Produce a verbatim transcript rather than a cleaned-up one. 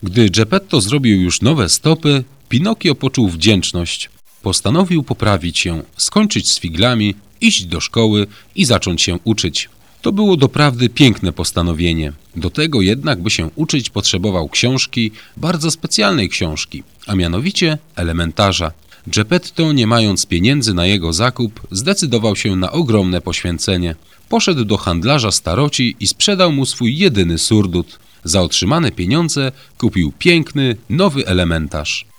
Gdy Geppetto zrobił już nowe stopy, Pinokio poczuł wdzięczność. Postanowił poprawić się, skończyć z figlami, iść do szkoły i zacząć się uczyć. To było doprawdy piękne postanowienie. Do tego jednak, by się uczyć, potrzebował książki, bardzo specjalnej książki, a mianowicie elementarza. Geppetto, nie mając pieniędzy na jego zakup, zdecydował się na ogromne poświęcenie. Poszedł do handlarza staroci i sprzedał mu swój jedyny surdut. Za otrzymane pieniądze kupił piękny, nowy elementarz.